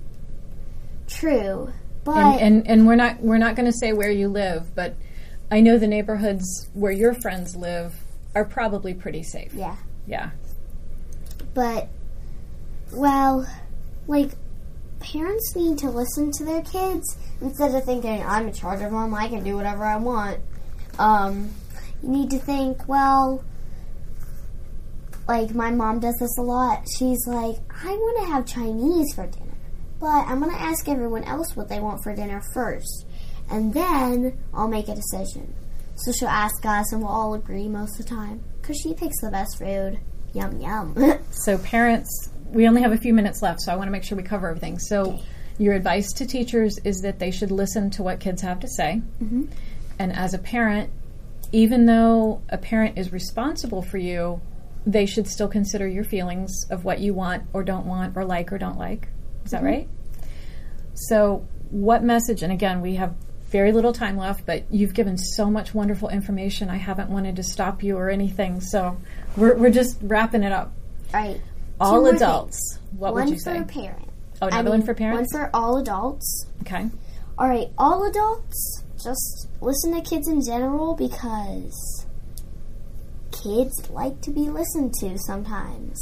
True. But and we're not going to say where you live, but I know the neighborhoods where your friends live are probably pretty safe. Yeah. Yeah. But, well, like, parents need to listen to their kids instead of thinking, I'm in charge of them, I can do whatever I want. You need to think, well, like, my mom does this a lot. She's like, I want to have Chinese for dinner, but I'm going to ask everyone else what they want for dinner first, and then I'll make a decision. So she'll ask us, and we'll all agree most of the time, because she picks the best food. Yum, yum. So parents, we only have a few minutes left, so I want to make sure we cover everything. So your advice to teachers is that they should listen to what kids have to say. Mm-hmm. And as a parent, even though a parent is responsible for you, they should still consider your feelings of what you want or don't want or don't like. Is that right? So what message, and again, we have very little time left, but you've given so much wonderful information. I haven't wanted to stop you or anything, so we're just wrapping it up. Right. All adults. What would you say? One for a parent. Oh, another one for parents? One for all adults. Okay. All right, all adults, just listen to kids in general because kids like to be listened to sometimes.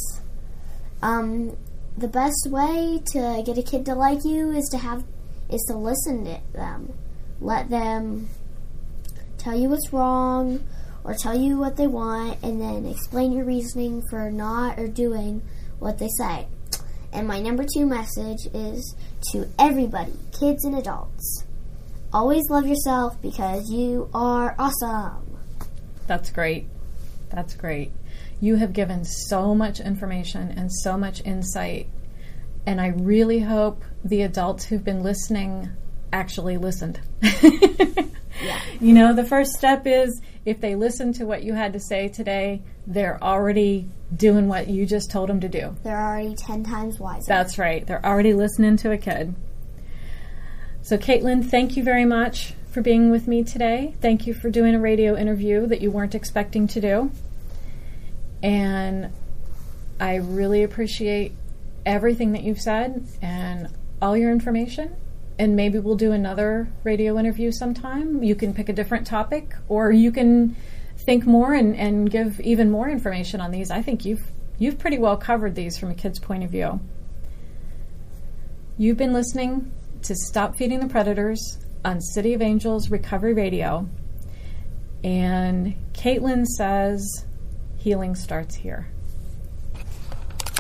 The best way to get a kid to like you is to listen to them. Let them tell you what's wrong or tell you what they want, and then explain your reasoning for not or doing what they say. And my number 2 message is to everybody, kids and adults. Always love yourself because you are awesome. That's great. That's great. You have given so much information and so much insight, and I really hope the adults who've been listening actually listened. Yeah. You know, the first step is if they listen to what you had to say today, they're already doing what you just told them to do. They're already 10 times wiser. That's right. They're already listening to a kid. So, Caitlin, thank you very much for being with me today. Thank you for doing a radio interview that you weren't expecting to do. And I really appreciate everything that you've said and all your information. And maybe we'll do another radio interview sometime. You can pick a different topic, or you can think more and give even more information on these. I think you've pretty well covered these from a kid's point of view. You've been listening to Stop Feeding the Predators on City of Angels Recovery Radio. And Caitlin says healing starts here.